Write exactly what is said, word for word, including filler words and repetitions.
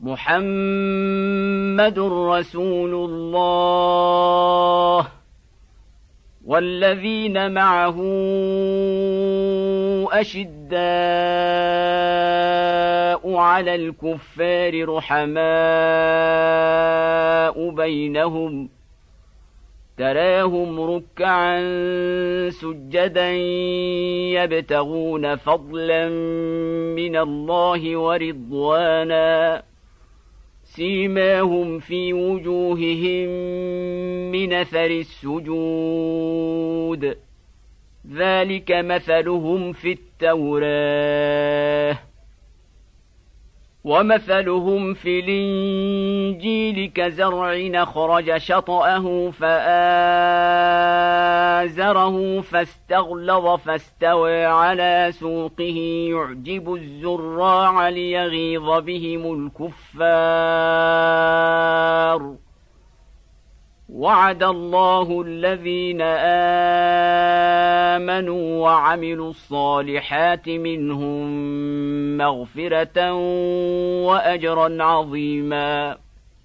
محمد رسول الله والذين معه أشداء على الكفار رحماء بينهم تراهم ركعا سجدا يبتغون فضلا من الله ورضوانا سيماهم في وجوههم من أثر السجود ذلك مثلهم في التوراة ومثلهم في الإنجيل كزرع أخرج شطأه فآزره فاستغلظ فاستوى على سوقه يعجب الزراع ليغيظ بهم الكفار وعد الله الذين آمنوا وعملوا الصالحات منهم مغفرة وأجرا عظيما.